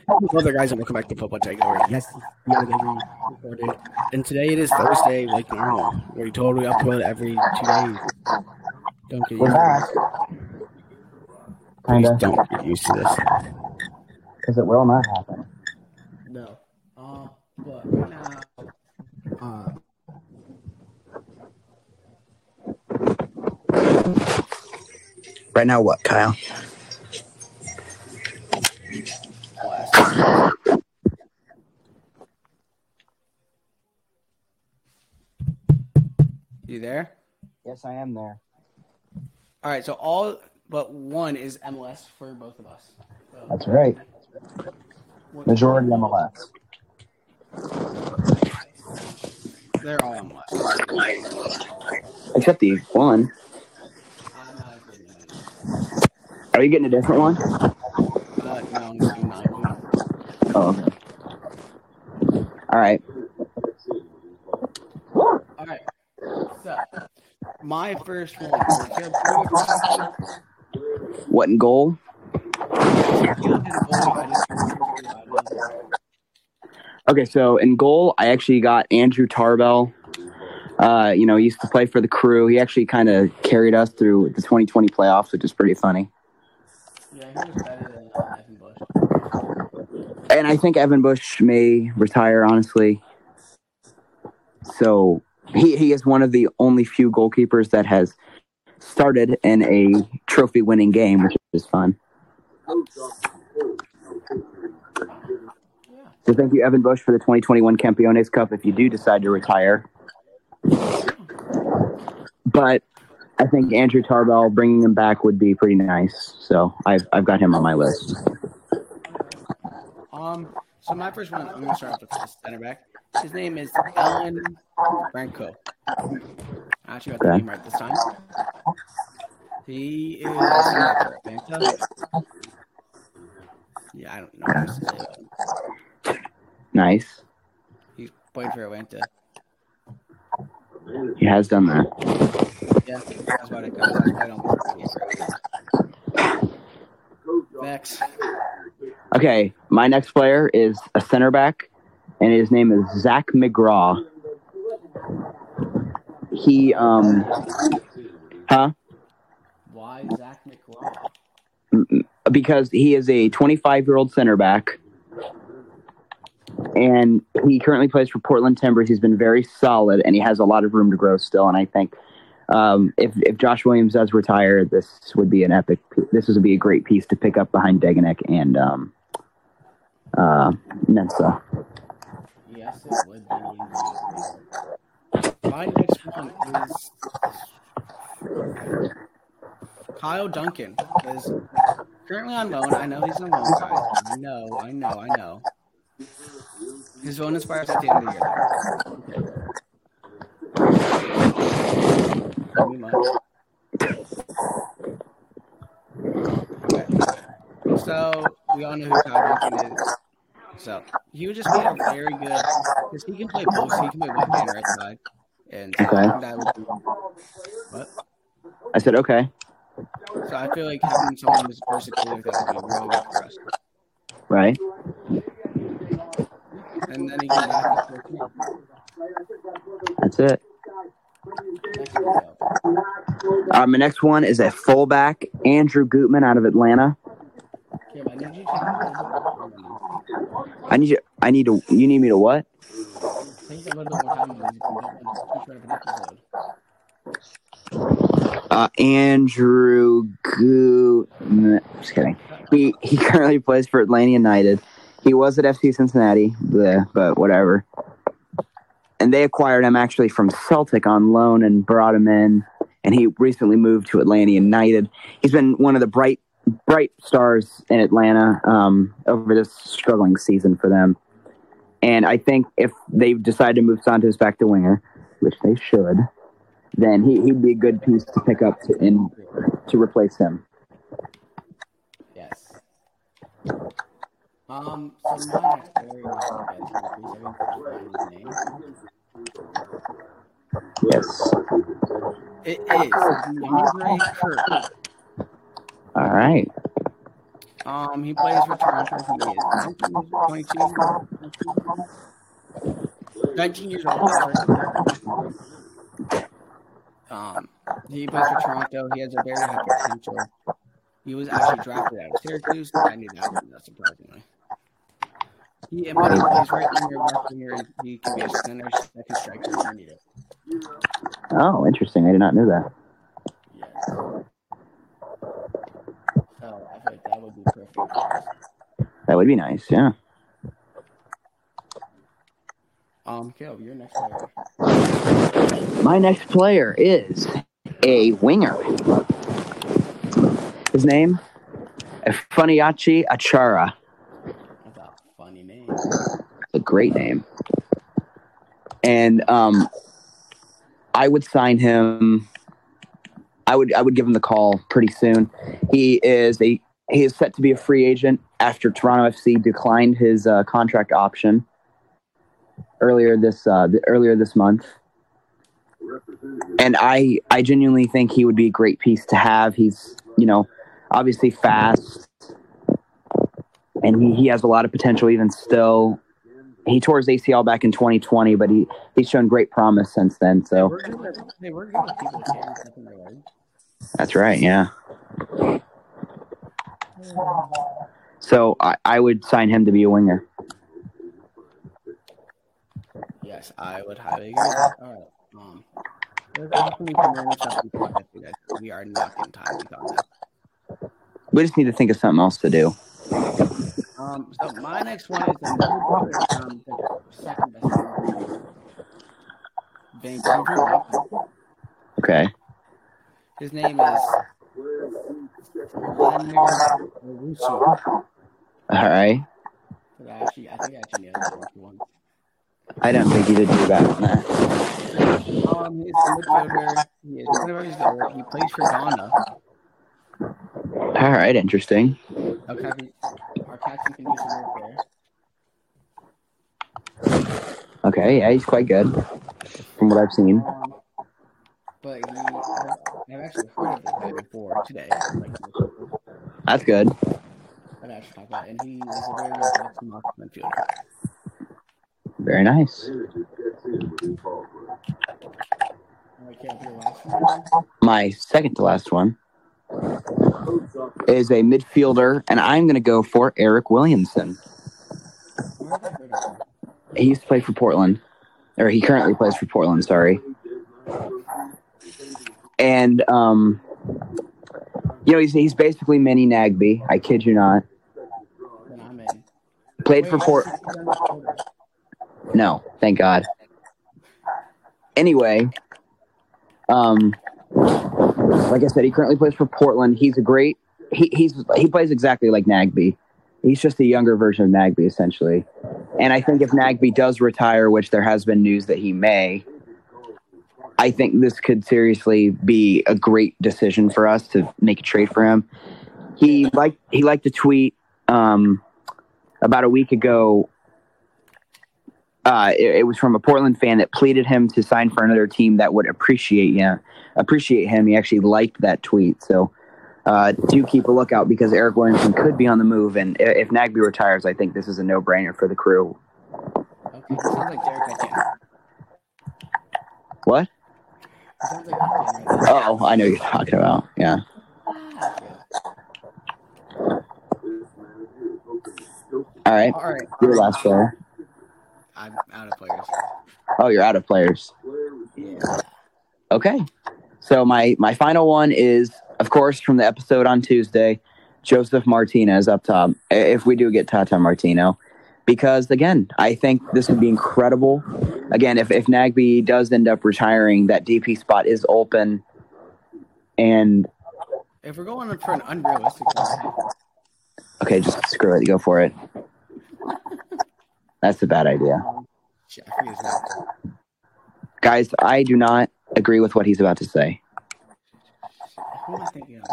other guys, and welcome back to Football Takeover. Yes, the other day we recorded, and today it is Thursday, like normal. We totally upload every 2 days. Don't get We're used back. to this. Please Kinda. don't get used to this. Because it will not happen. No. But right now, Right now, what, Kyle? you there? Yes, I am there. All right, so all but one is MLS for both of us. So, That's right. Majority MLS. they're all MLS. Except the one. I'm not including them. Are you getting a different one? No, I'm just doing that one. Oh, okay. All right. All right. So, my first one. What in goal? Okay, so in goal, I actually got Andrew Tarbell. He used to play for the Crew. He actually kind of carried us through the 2020 playoffs, which is pretty funny. Yeah, he was better than Evan Bush. And I think Evan Bush may retire, honestly. So he is one of the only few goalkeepers that has started in a trophy-winning game, which is fun. So thank you, Evan Bush, for the 2021 Campeones Cup if you do decide to retire. But I think Andrew Tarbell, bringing him back would be pretty nice. So I've got him on my list. So my first one, I'm going to start off with the center back. His name is Alan Franco. I actually got the name right this time. He is a Atlanta. Yeah, I don't know what else to say about him. Nice. He's played for Atlanta. He has done that. Yeah, that's about it, guys. That's why I don't. Next. Okay, my next player is a center back, and his name is Zach McGraw. He, Why Zach McGraw? Because he is a 25-year-old center back, and he currently plays for Portland Timbers. He's been very solid, and he has a lot of room to grow still. And I think if Josh Williams does retire, this would be an epic. This would be a great piece to pick up behind Degenek and Mensah. Yes, it would be. My next one is Kyle Duncan. Is currently on loan. I know he's on loan, guys. I know. His loan expires at the end of the year. Okay. So we all know who Kyle Duncan is. So he would just be a very good because he can play both. He can play left and right side. And that would be what? I said okay. So I feel like having someone who's versatile like that would be really good for us. Right. And then he can back up for me. That's it. My next one is a fullback, Andrew Gutman out of Atlanta. Okay, but You need me to what? Think a little bit more time. Andrew Gutman. Just kidding. He currently plays for Atlanta United. He was at FC Cincinnati, but whatever. And they acquired him actually from Celtic on loan and brought him in. And he recently moved to Atlanta United. He's been one of the bright stars in Atlanta over this struggling season for them. And I think if they decide to move Santos back to winger, which they should, then he'd be a good piece to pick up to replace him. Yes. So my next player Yes. It is DeAndre Kirk. All right. He plays for Toronto. He is 19 years old. That's right. He plays for Toronto. He has a very high potential. He was actually drafted out of Syracuse. I knew that, surprisingly. He plays right winger, left winger, and he can be a center, second striker if you need it. Oh, interesting. I did not know that. Yeah. So I feel like that would be perfect. That would be nice, yeah. Caleb, your next player. My next player is a winger. His name, Ifeanyi Achara. That's a funny name. A great name. And I would sign him. I would give him the call pretty soon. He is set to be a free agent after Toronto FC declined his contract option earlier this month. And I genuinely think he would be a great piece to have. He's, obviously fast, and he has a lot of potential even still. He tore his ACL back in 2020, but he's shown great promise since then. So they were good with people carrying stuff in their legs. That's right, yeah. So I would sign him to be a winger. Yes, I would highly agree. All right. There's actually some random stuff we talked about that we are not getting time to talk about. We just need to think of something else to do. So my next one is another the second best one. Vancouver. Okay. His name is Vladimir Russo. All right. I think I actually nailed that one. I don't think he did do bad on that. He's a midfielder. He is 25 years old. He plays for Ghana. All right, interesting. Okay, our captain can do some work there. Okay, yeah, he's quite good from what I've seen. But I've actually heard of this guy before today. That's good. I'd actually talk about it, and he is a very good midfielder. Very nice. My second to last one is a midfielder, and I'm going to go for Eric Williamson. He used to play for Portland, or he currently plays for Portland, sorry. And, he's basically mini Nagby. I kid you not. Played for Portland. No, thank God. Anyway, like I said, he currently plays for Portland. He's a great. He plays exactly like Nagby. He's just a younger version of Nagby, essentially. And I think if Nagby does retire, which there has been news that he may, I think this could seriously be a great decision for us to make a trade for him. He liked to tweet about a week ago. It was from a Portland fan that pleaded him to sign for another team that would appreciate him. He actually liked that tweet. So do keep a lookout because Eric Williamson could be on the move. And if Nagby retires, I think this is a no-brainer for the Crew. Okay, sounds like Derek Etienne. What? Sounds like Etienne. Oh, I know what you're talking about. Yeah. All right. Your last player. I'm out of players. Oh, you're out of players. Yeah. Okay. So my final one is, of course, from the episode on Tuesday, Joseph Martinez up top, if we do get Tata Martino. Because, again, I think this would be incredible. Again, if Nagby does end up retiring, that DP spot is open. And if we're going for an unrealistic one. Okay, just screw it. Go for it. That's a bad idea. Guys, I do not agree with what he's about to say. Who am I thinking of?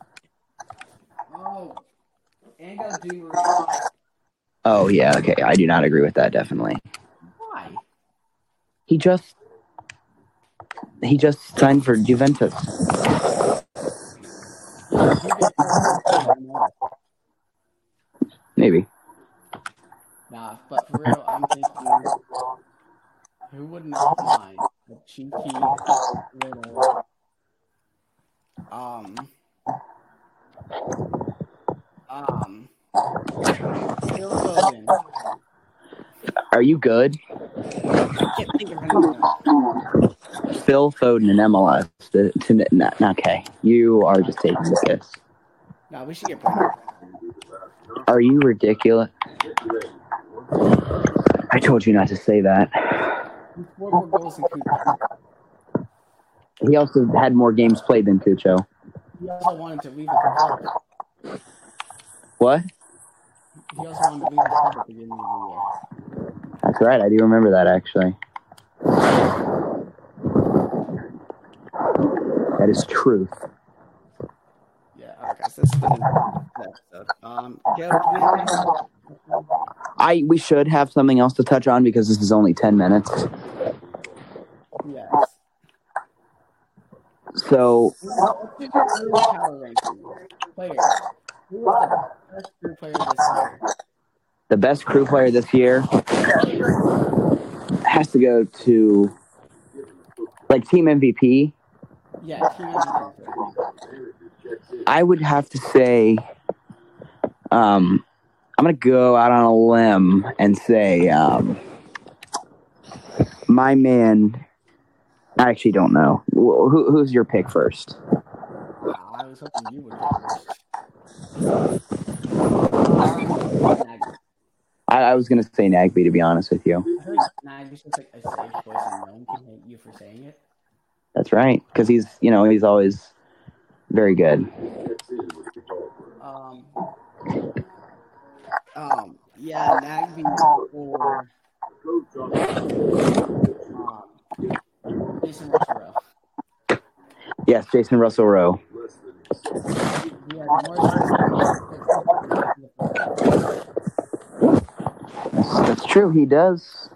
Oh, Angel Di Maria. Oh, yeah, okay. I do not agree with that, definitely. Why? He just signed for Juventus. maybe. Nah, but for real, I'm thinking, who wouldn't mind a cheeky little um um Phil Foden. Are you good? I can't think of anyone else. Phil Foden in MLS. Okay, you are just taking the piss. Nah, we should get Brendan. Are you ridiculous? I told you not to say that. He scored more goals than Cooper. He also had more games played than Cucho. He also wanted to leave the club. What? He also wanted to leave the club at the beginning of the year. That's right. I do remember that, actually. That is truth. Yeah, okay, so this is the episode. Caleb, we should have something else to touch on because this is only 10 minutes. Yes. So, power ranking. Player. Who was the best crew player this year? The best crew player this year has to go to, like, team MVP. Yeah, team MVP. I would have to say, I'm going to go out on a limb and say, my man, I actually don't know. Who's your pick first? I was hoping you would pick first. I was going to say Nagby, to be honest with you. I feel like Nagby's just like a safe choice and no one can hate you for saying it. That's right, because he's always very good. Yeah, Nagby or Jason Russell-Rowe. Yes, Jason Russell-Rowe. Yeah, that's true. He does.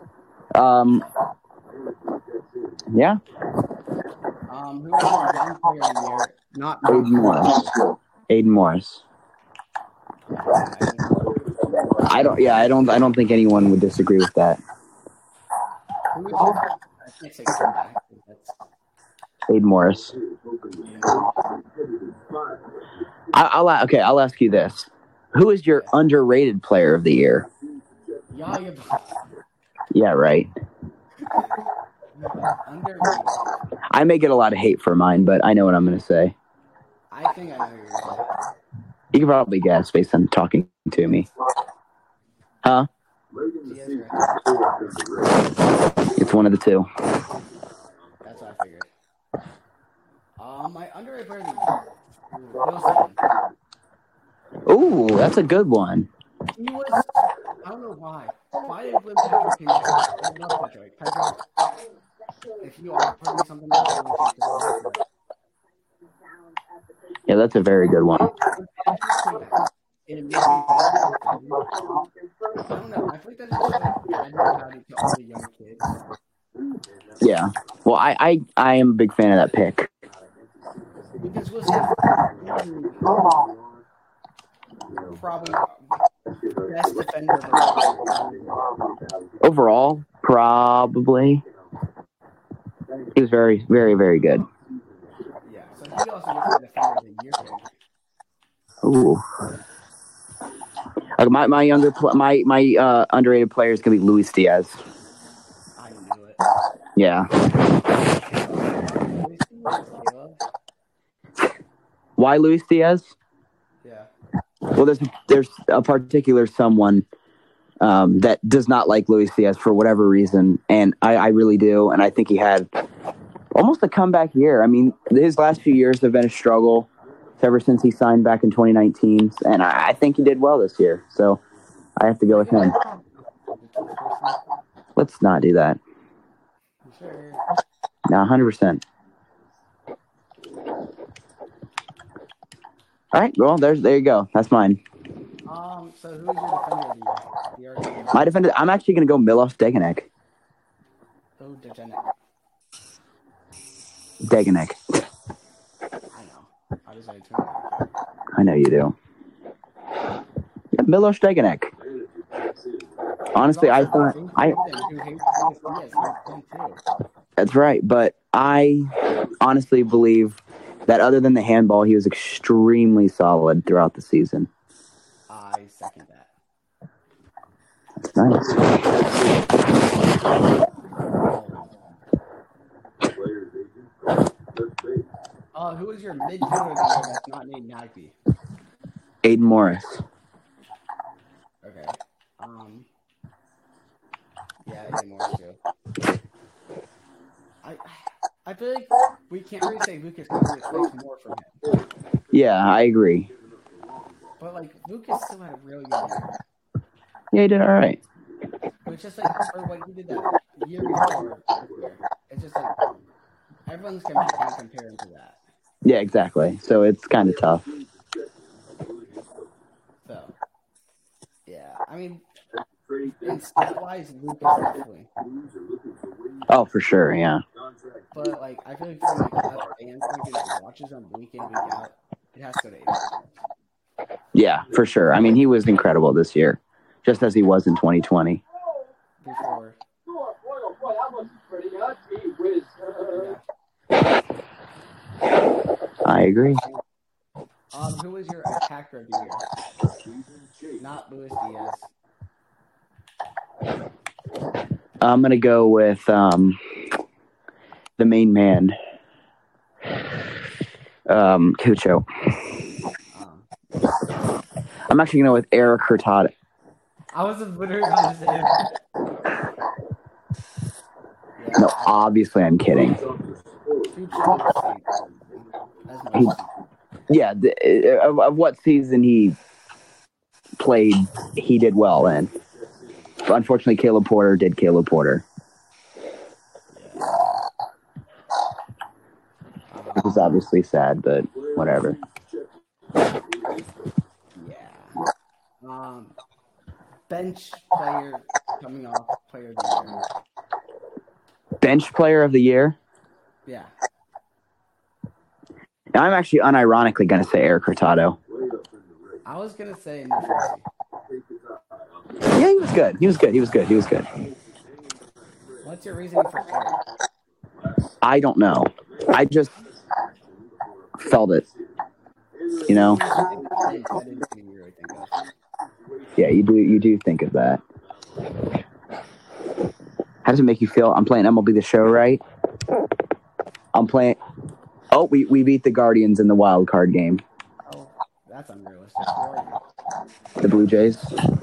Yeah. Who was the young player of the year? Not Aiden Morris. Aiden Morris. I don't think anyone would disagree with that. Who would you? I can't say comeback. Aiden Morris. I'll ask you this: who is your underrated player of the year? Yaya. Yeah, right. Underrated. I may get a lot of hate for mine, but I know what I'm going to say. I think I know who you're going to say. You can probably guess based on talking to me. Huh? It's one of the two. That's what I figured. My underrated player Wilson. Ooh, that's a good one. He was, I don't know why. Why did Patrick came back? I love Patrick. If you offer me something else, I would take this. Yeah, that's a very good one. It made me I don't know. I feel like that's just like to all the young kids. Yeah. Well, I am a big fan of that pick. Because Wilson probably best defender overall, probably. He was very, very, very good. Yeah, so he also gets the defender of the year pick. Ooh. My underrated player is gonna be Luis Diaz. I knew it. Yeah. Why Luis Diaz? Yeah. Well, there's a particular someone that does not like Luis Diaz for whatever reason, and I really do, and I think he had almost a comeback year. I mean, his last few years have been a struggle ever since he signed back in 2019, and I think he did well this year, so I have to go with him. Let's not do that. Sure. No, 100%. All right, well, there you go. That's mine. So who's your defender of the year? My defender, I'm actually going to go Milos Degenek. Oh, Degenek. Degenek. I know. I was like, I know you do. Milos Degenek. Honestly, I thought that's right, but I honestly believe that other than the handball, he was extremely solid throughout the season. I second that. That's nice. Who is your midfielder of the year that's not named Nagby? Aiden Morris. Okay. Yeah, Aiden Morris too. I feel like we can't really say Lucas because we expect more from him. Yeah, I agree. But like Lucas still had a really good year. Yeah, he did all right. It's just like, or what he did that year before. It's just like everyone's kind of comparing to that. Yeah, exactly. So it's kind of tough. So, yeah, I mean, in stat-wise, Lucas definitely. Oh, for sure, yeah. But like, I feel like from like a fan point that watches them week in, week out, it has to go to Aiden. Yeah, for sure. I mean, he was incredible this year, just as he was in 2020. Before. I agree. Who was your attacker of the year? Not Luis Diaz. I'm going to go with the main man, Cucho. I'm actually going to go with Eric Hurtado. I was literally going to say it. Yeah. No, obviously I'm kidding. Of what season he played, he did well in. But unfortunately, Caleb Porter did Caleb Porter. Which is obviously sad, but whatever. Yeah. Bench player coming off player of the year. Bench player of the year? Yeah. I'm actually unironically going to say Eric Hurtado. I was going to say Nick. Yeah, he was good. He was good. What's your reasoning for Eric? I don't know. I just felt it. You know? Yeah, you do think of that. How does it make you feel? I'm playing MLB The Show, right? I'm playing... Oh, we beat the Guardians in the wild card game. Oh, that's unrealistic. The Blue Jays.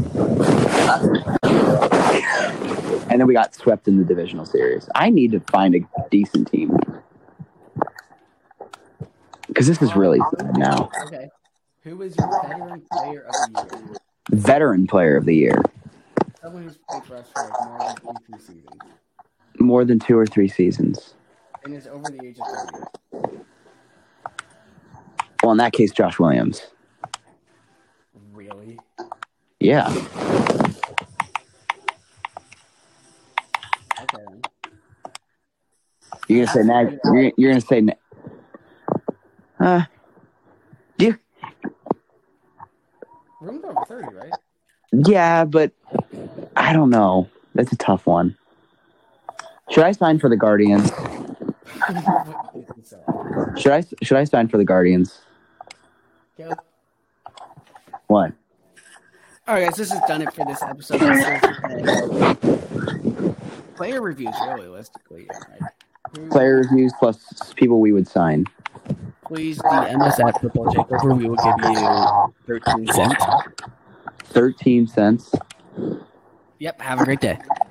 And then we got swept in the divisional series. I need to find a decent team. Because this is really sad now. Okay. Who is your veteran player of the year? Veteran player of the year. Someone who's played for us for like more than 2 seasons. More than 2 or 3 seasons. And is over the age of 30. Well, in that case, Josh Williams. Really? Yeah. Okay. You're gonna say Nag. You're gonna say. You. Room's over 30, right? Yeah, but I don't know. That's a tough one. Should I sign for the Guardians? Should I sign for the Guardians? Go. What? All right, guys, this has done it for this episode. Player reviews, realistically. Right? Player reviews plus people we would sign. Please DM us at Football Takeover. We will give you 13 cents. 13 cents. Yep, have a great day.